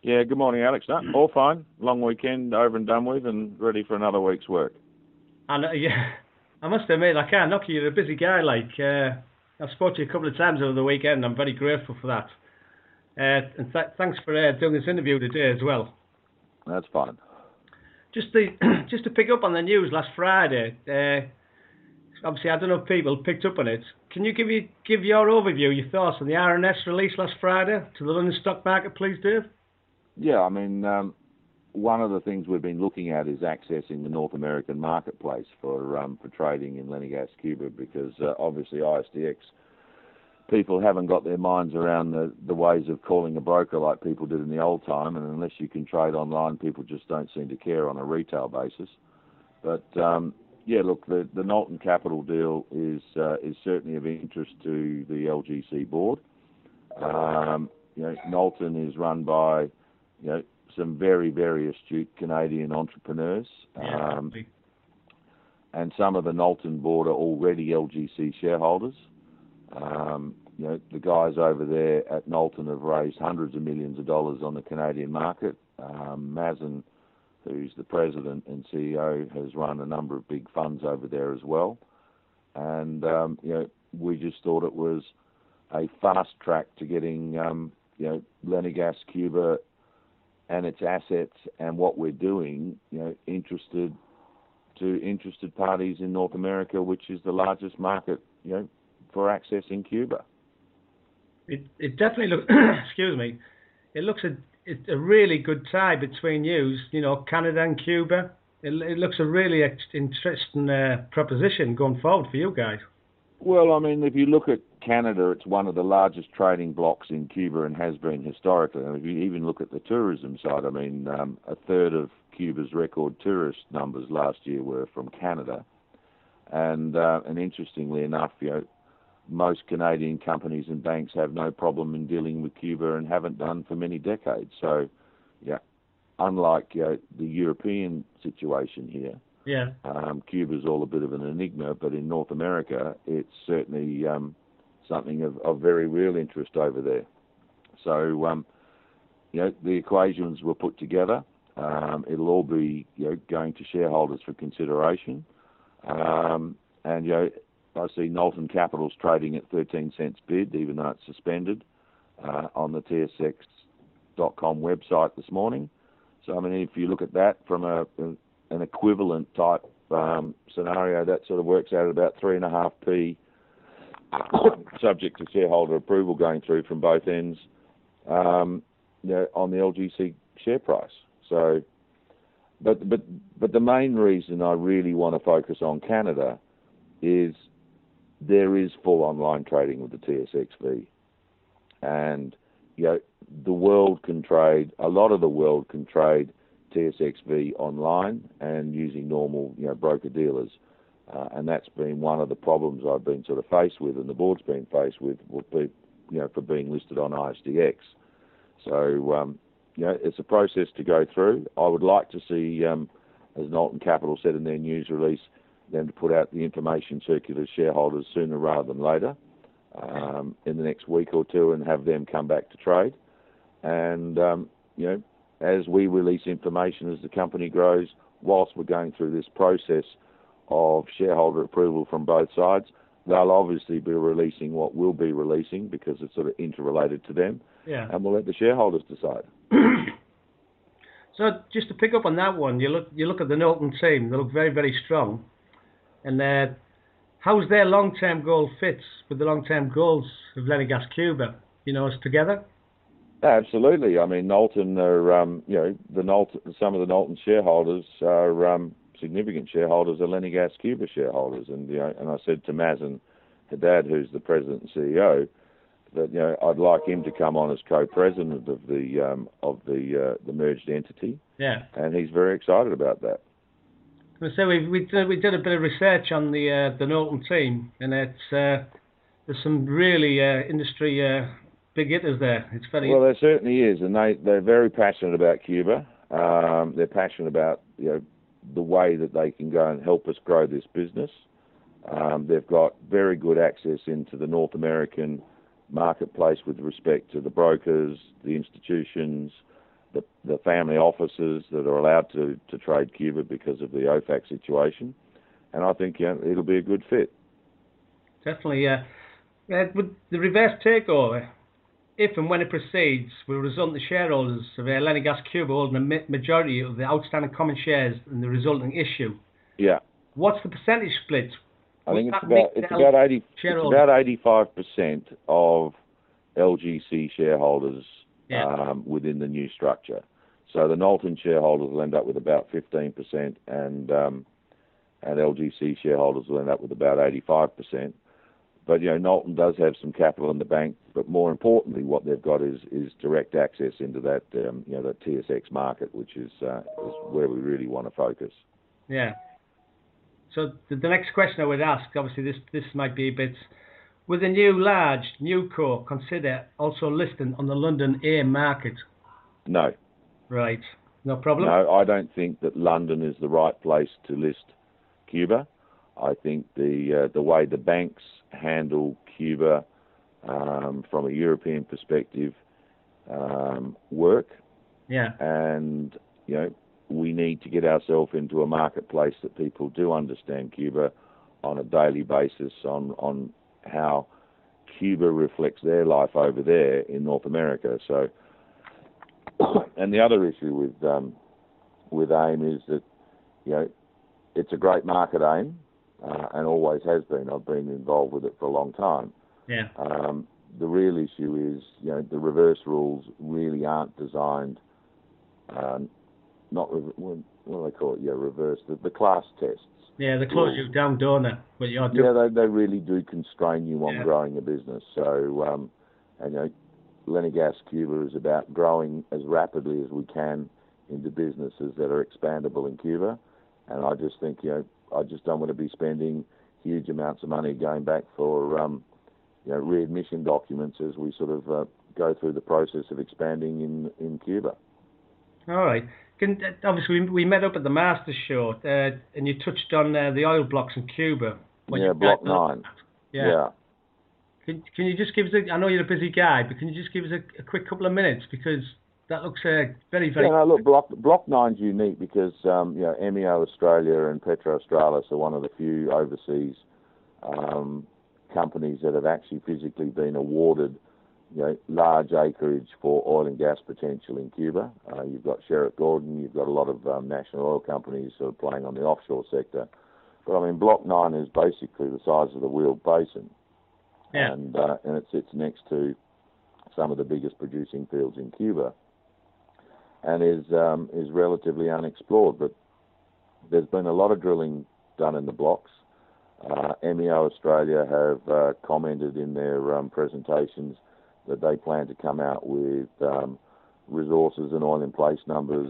Yeah, good morning, Alex. No, all fine. Long weekend over and done with and ready for another week's work. And yeah, I must admit, I can't knock you. You're a busy guy. I've spoken to you a couple of times over the weekend. I'm very grateful for that. And thanks for doing this interview today as well. That's fine. Just to just to pick up on the news last Friday. Obviously, I don't know if people picked up on it. Can you give your overview, your thoughts on the RNS release last Friday to the London stock market, please, Dave? Yeah, I mean, one of the things we've been looking at is accessing the North American marketplace for trading in Lenegas Cuba because obviously ISDX people haven't got their minds around the ways of calling a broker like people did in the old time, and unless you can trade online, people just don't seem to care on a retail basis. But yeah, look, the Knowlton Capital deal is certainly of interest to the LGC board. Knowlton is run by some very, very astute Canadian entrepreneurs. And some of the Knowlton board are already LGC shareholders. The guys over there at Knowlton have raised hundreds of millions of dollars on the Canadian market. Mazen, who's the president and CEO, has run a number of big funds over there as well. And, we just thought it was a fast track to getting, Lenegas Cuba and its assets and what we're doing, interested parties in North America, which is the largest market, for accessing Cuba. It definitely looks. Excuse me. It looks a really good tie between you, Canada and Cuba. It looks a really interesting proposition going forward for you guys. Well, I mean, if you look at Canada, it's one of the largest trading blocks in Cuba and has been historically. And if you even look at the tourism side, I mean, a third of Cuba's record tourist numbers last year were from Canada. And interestingly enough, most Canadian companies and banks have no problem in dealing with Cuba and haven't done for many decades. So, unlike the European situation here, Cuba's all a bit of an enigma, but in North America, it's certainly something of very real interest over there. So, the equations were put together. It'll all be going to shareholders for consideration. And I see Knowlton Capital's trading at 13 cents bid, even though it's suspended, on the TSX.com website this morning. So, I mean, if you look at that from an equivalent type scenario, that sort of works out at about 3.5p, subject to shareholder approval going through from both ends, on the LGC share price. So, but the main reason I really want to focus on Canada is there is full online trading with the TSXV, and the world can trade. A lot of the world can trade TSXV online and using normal broker dealers, and that's been one of the problems I've been sort of faced with, and the board's been faced with, for being listed on ISDX. So it's a process to go through. I would like to see, as Knowlton Capital said in their news release, them to put out the information circular to shareholders sooner rather than later, in the next week or two, and have them come back to trade. And as we release information as the company grows, whilst we're going through this process of shareholder approval from both sides, they'll obviously be releasing what we'll be releasing because it's sort of interrelated to them. Yeah. And we'll let the shareholders decide. So just to pick up on that one, you look at the Knowlton team. They look very, very strong. And how's their long-term goal fits with the long-term goals of Lenegas Cuba? Us together. Absolutely. I mean, Knowlton are some of the Knowlton shareholders are significant shareholders are Lenegas Cuba shareholders, and and I said to Mazen Haddad, who's the president and CEO, that I'd like him to come on as co-president of the merged entity. Yeah. And he's very excited about that. So we did a bit of research on the Knowlton team, and there's some really industry big hitters there. It's very well. There certainly is, and they're very passionate about Cuba. They're passionate about the way that they can go and help us grow this business. They've got very good access into the North American marketplace with respect to the brokers, the institutions, the family offices that are allowed to trade Cuba because of the OFAC situation, and I think it'll be a good fit. Definitely, with the reverse takeover, if and when it proceeds, will result in the shareholders of Lenagas Cuba holding a majority of the outstanding common shares in the resulting issue. Yeah. What's the percentage split? I think it's about 85% of LGC shareholders within the new structure. So the Knowlton shareholders will end up with about 15%, and LGC shareholders will end up with about 85%. But Knowlton does have some capital in the bank, but more importantly, what they've got is direct access into that that TSX market, which is where we really want to focus. Yeah. So the next question I would ask, obviously this might be a bit, would the new core consider also listing on the London AIM market? No. Right. No problem? No, I don't think that London is the right place to list Cuba. I think the way the banks handle Cuba from a European perspective work. Yeah. And, we need to get ourselves into a marketplace that people do understand Cuba on a daily basis on how Cuba reflects their life over there in North America. So, and the other issue with AIM is that, it's a great market, AIM, and always has been. I've been involved with it for a long time. Yeah. The real issue is, the reverse rules really aren't designed, what do they call it? Yeah, reverse, the class tests. Yeah, they close you down, don't they? Yeah, they really do constrain you on growing a business. So, Lenagas Cuba is about growing as rapidly as we can into businesses that are expandable in Cuba. And I just think, I just don't want to be spending huge amounts of money going back for, readmission documents as we sort of go through the process of expanding in Cuba. All right. Obviously, we met up at the Masters show, and you touched on the oil blocks in Cuba. Block 9. Yeah. Can you just give us I know you're a busy guy, but can you just give us a quick couple of minutes, because that looks very, very... Yeah, no, look, Block 9's unique because, MEO Australia and PetroAustralis are one of the few overseas companies that have actually physically been awarded, large acreage for oil and gas potential in Cuba. You've got Sherritt Gordon, you've got a lot of national oil companies sort of playing on the offshore sector. But, Block 9 is basically the size of the Weald Basin. Yeah. And it sits next to some of the biggest producing fields in Cuba, and is relatively unexplored. But there's been a lot of drilling done in the blocks. MEO Australia have commented in their presentations that they plan to come out with resources and oil in place numbers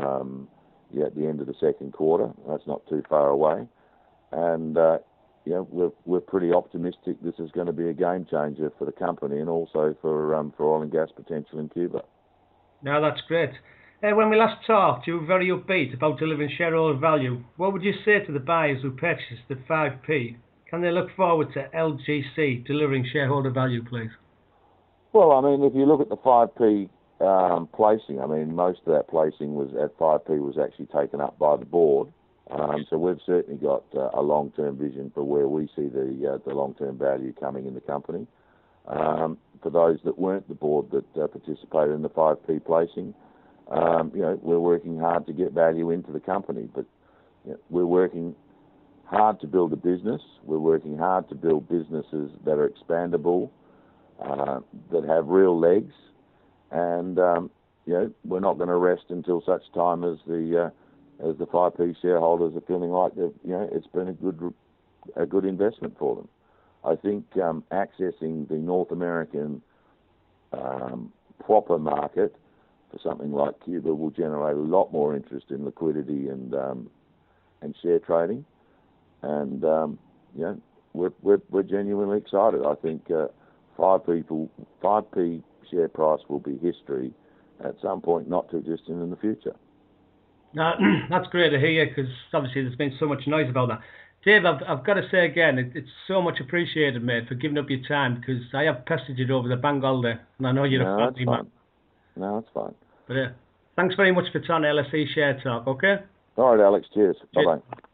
at the end of the second quarter. That's not too far away. And we're pretty optimistic this is going to be a game changer for the company and also for oil and gas potential in Cuba. No, that's great. When we last talked, you were very upbeat about delivering shareholder value. What would you say to the buyers who purchased the 5p? Can they look forward to LGC delivering shareholder value, please? Well, if you look at the 5p placing, most of that placing was at 5p was actually taken up by the board. So we've certainly got a long-term vision for where we see the long-term value coming in the company. For those that weren't the board that participated in the 5p placing, we're working hard to get value into the company, but we're working hard to build a business. We're working hard to build businesses that are expandable, that have real legs, and we're not going to rest until such time as the 5p shareholders are feeling like it's been a good investment for them. I think accessing the North American proper market for something like Cuba will generate a lot more interest in liquidity and share trading, and we're genuinely excited. I think 5p share price will be history at some point not too distant in the future. No, that's great to hear, because obviously there's been so much noise about that. Dave, I've got to say again, it's so much appreciated, mate, for giving up your time, because I have pestered you over the bank holiday, and I know you're a family man. No, that's fine. But Thanks very much for your time, LSE Share Talk, okay? All right, Alex. Cheers. Cheers. Bye-bye.